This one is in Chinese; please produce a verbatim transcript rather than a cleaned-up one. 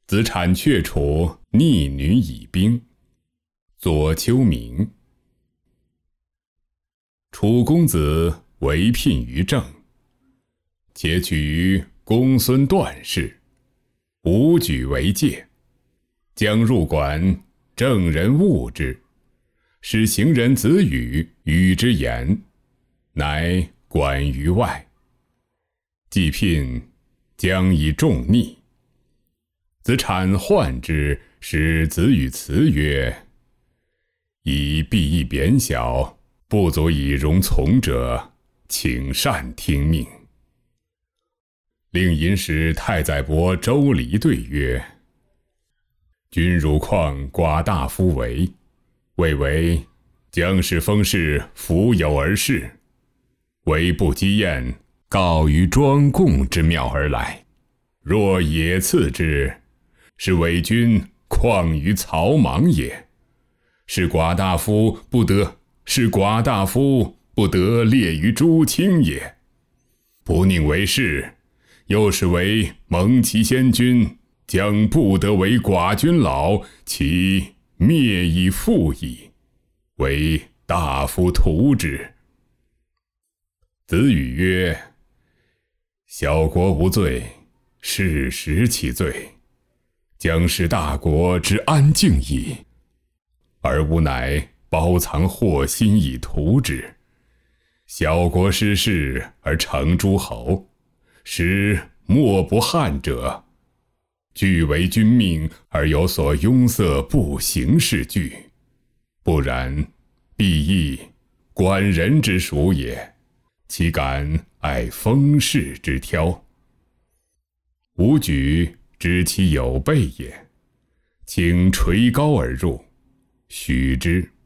子产却处逆女以兵。左丘明。楚公子为聘于政，且取于公孙段氏，武举为戒，将入馆，正人恶之，使行人子语与之言，乃管于外。既聘，将以重逆。子产患之，使子语辞曰：以必义贬小，不足以容从者，请善听命。令尹使太宰伯周黎对曰：君汝况寡大夫为，谓为将使封事弗有而事，唯不积宴，告于庄贡之庙而来。若也赐之，是为君况于曹莽也。是寡大夫不得，是寡大夫不得列于诸卿也。不宁为事，又是为蒙其先君，将不得为寡君老，其灭以复矣。为大夫图之。子语曰：小国无罪，事实其罪，将使大国之安静矣。而吾乃包藏祸心以图之。小国失势而成诸侯，使莫不汉者。据为君命而有所拥塞不行事据，不然，必亦管人之属也，岂敢爱封事之挑？吾举知其有备也，请垂高而入，许之。